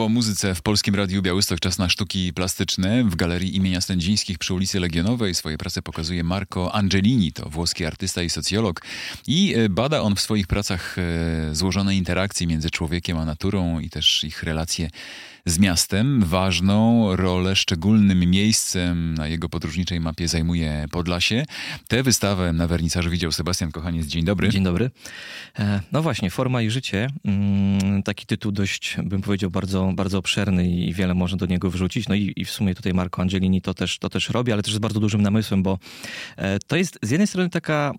O muzyce w Polskim Radiu Białystok. Czas na sztuki plastyczne. W Galerii imienia Stędzińskich przy ulicy Legionowej swoje prace pokazuje Marco Angelini. To włoski artysta i socjolog. I bada on w swoich pracach złożone interakcje między człowiekiem a naturą i też ich relacje z miastem. Ważną rolę, szczególnym miejscem na jego podróżniczej mapie zajmuje Podlasie. Tę wystawę na wernisażu widział Sebastian Kochaniec. Dzień dobry. Dzień dobry. No właśnie, Forma i życie. Taki tytuł dość, bym powiedział, bardzo, bardzo obszerny i wiele można do niego wrzucić. No i w sumie tutaj Marco Angelini to też robi, ale też z bardzo dużym namysłem, bo to jest z jednej strony taka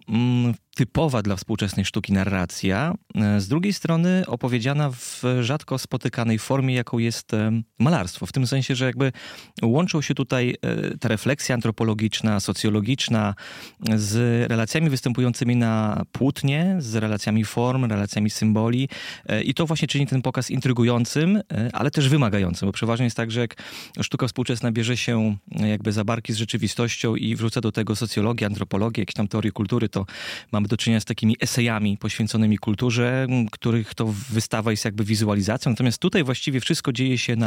typowa dla współczesnej sztuki narracja, z drugiej strony opowiedziana w rzadko spotykanej formie, jaką jest malarstwo. W tym sensie, że jakby łączą się tutaj ta refleksja antropologiczna, socjologiczna z relacjami występującymi na płótnie, z relacjami form, relacjami symboli i to właśnie czyni ten pokaz intrygującym, ale też wymagającym, bo przeważnie jest tak, że jak sztuka współczesna bierze się jakby za barki z rzeczywistością i wrzuca do tego socjologię, antropologię, jakieś tam teorie kultury, to mamy do czynienia z takimi esejami poświęconymi kulturze, których to wystawa jest jakby wizualizacją. Natomiast tutaj właściwie wszystko dzieje się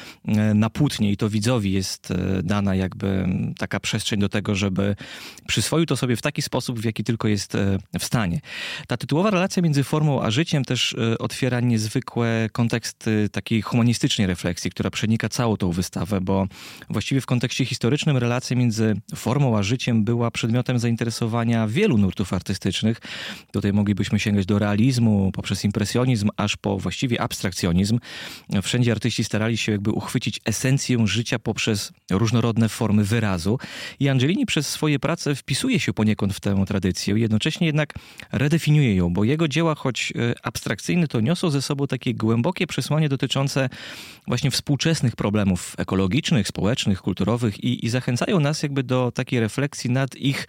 na płótnie i to widzowi jest dana jakby taka przestrzeń do tego, żeby przyswoił to sobie w taki sposób, w jaki tylko jest w stanie. Ta tytułowa relacja między formą a życiem też otwiera niezwykłe konteksty takiej humanistycznej refleksji, która przenika całą tą wystawę, bo właściwie w kontekście historycznym relacja między formą a życiem była przedmiotem zainteresowania wielu nurtów artystycznych. Tutaj moglibyśmy sięgać do realizmu, poprzez impresjonizm, aż po właściwie abstrakcjonizm. Wszędzie artyści starali się jakby uchwycić esencję życia poprzez różnorodne formy wyrazu. I Angelini przez swoje prace wpisuje się poniekąd w tę tradycję, jednocześnie jednak redefiniuje ją, bo jego dzieła, choć abstrakcyjne, to niosą ze sobą takie głębokie przesłanie dotyczące właśnie współczesnych problemów ekologicznych, społecznych, kulturowych i zachęcają nas jakby do takiej refleksji nad ich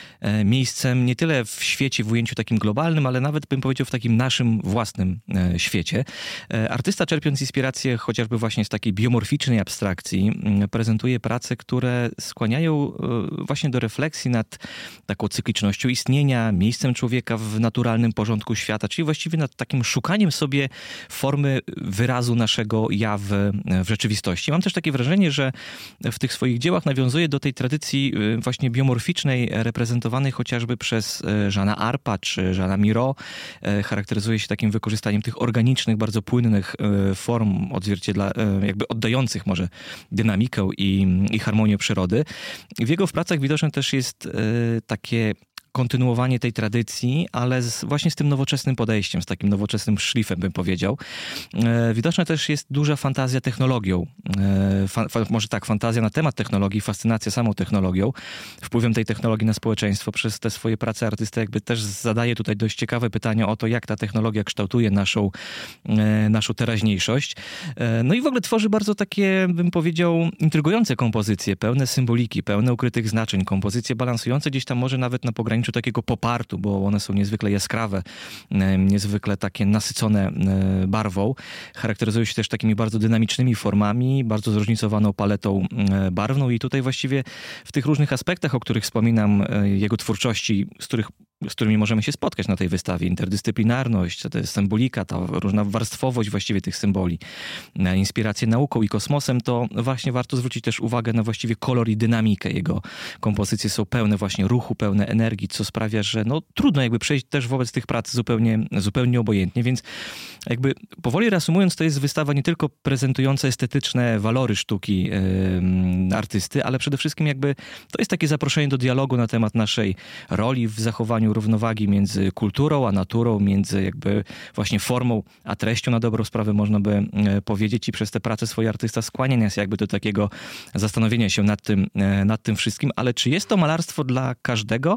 miejscem nie tyle w świecie w ujęciu takim globalnym, ale nawet bym powiedział w takim naszym własnym świecie. Artysta, czerpiąc inspirację chociażby właśnie z takiej biomorficznej abstrakcji, prezentuje prace, które skłaniają właśnie do refleksji nad taką cyklicznością istnienia, miejscem człowieka w naturalnym porządku świata, czyli właściwie nad takim szukaniem sobie formy wyrazu naszego ja w rzeczywistości. Mam też takie wrażenie, że w tych swoich dziełach nawiązuje do tej tradycji właśnie biomorficznej, reprezentowanej chociażby przez Jeana Arpa czy Jeana Miro. Charakteryzuje się takim wykorzystaniem tych organicznych, bardzo płynnych form jakby oddających może dynamikę i harmonię przyrody. W jego pracach widoczne też jest takie kontynuowanie tej tradycji, ale właśnie z tym nowoczesnym podejściem, z takim nowoczesnym szlifem, bym powiedział. Widoczna też jest duża fantazja technologią. Może tak, fantazja na temat technologii, fascynacja samą technologią, wpływem tej technologii na społeczeństwo. Przez te swoje prace artysta jakby też zadaje tutaj dość ciekawe pytania o to, jak ta technologia kształtuje naszą teraźniejszość. No i w ogóle tworzy bardzo takie, bym powiedział, intrygujące kompozycje, pełne symboliki, pełne ukrytych znaczeń, kompozycje balansujące gdzieś tam może nawet na pograniczu takiego popartu, bo one są niezwykle jaskrawe, niezwykle takie nasycone barwą. Charakteryzują się też takimi bardzo dynamicznymi formami, bardzo zróżnicowaną paletą barwną i tutaj właściwie w tych różnych aspektach, o których wspominam, jego twórczości, z którymi możemy się spotkać na tej wystawie, interdyscyplinarność, to jest symbolika, ta różna warstwowość właściwie tych symboli, inspiracje nauką i kosmosem, to właśnie warto zwrócić też uwagę na właściwie kolor i dynamikę. Jego kompozycje są pełne właśnie ruchu, pełne energii, co sprawia, że no, trudno jakby przejść też wobec tych prac zupełnie obojętnie, więc jakby powoli reasumując, to jest wystawa nie tylko prezentująca estetyczne walory sztuki artysty, ale przede wszystkim jakby to jest takie zaproszenie do dialogu na temat naszej roli w zachowaniu równowagi między kulturą a naturą, między jakby właśnie formą a treścią, na dobrą sprawę można by powiedzieć, i przez te prace swoje artysta skłania nas jakby do takiego zastanowienia się nad tym wszystkim, ale czy jest to malarstwo dla każdego?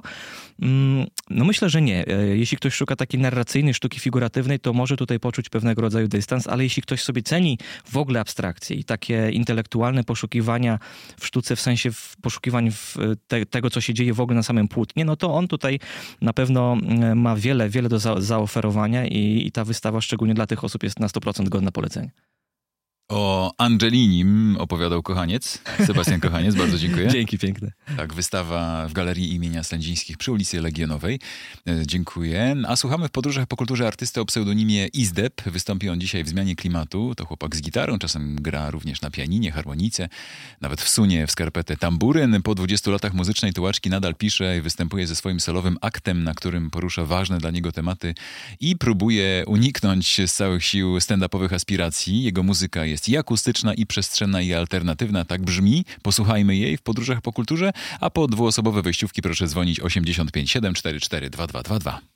No myślę, że nie. Jeśli ktoś szuka takiej narracyjnej sztuki figuratywnej, to może tutaj poczuć pewnego rodzaju dystans, ale jeśli ktoś sobie ceni w ogóle abstrakcje i takie intelektualne poszukiwania w sztuce, w sensie poszukiwań tego, co się dzieje w ogóle na samym płótnie, no to on tutaj na pewno ma wiele do zaoferowania i ta wystawa szczególnie dla tych osób jest na 100% godna polecenia. O Angelinim opowiadał Kochaniec, Sebastian Kochaniec, bardzo dziękuję. Dzięki piękne. Tak, wystawa w Galerii imienia Stędzińskich przy ulicy Legionowej. Dziękuję. A słuchamy w Podróżach po kulturze artysty o pseudonimie Izdeb. Wystąpi on dzisiaj w Zmianie Klimatu. To chłopak z gitarą, czasem gra również na pianinie, harmonice, nawet wsunie w skarpetę tamburyn. Po 20 latach muzycznej tułaczki nadal pisze i występuje ze swoim solowym aktem, na którym porusza ważne dla niego tematy i próbuje uniknąć z całych sił stand-upowych aspiracji. Jego muzyka jest i akustyczna, i przestrzenna, i alternatywna. Tak brzmi. Posłuchajmy jej w Podróżach po kulturze, a po dwuosobowe wejściówki proszę dzwonić 85 744 2222.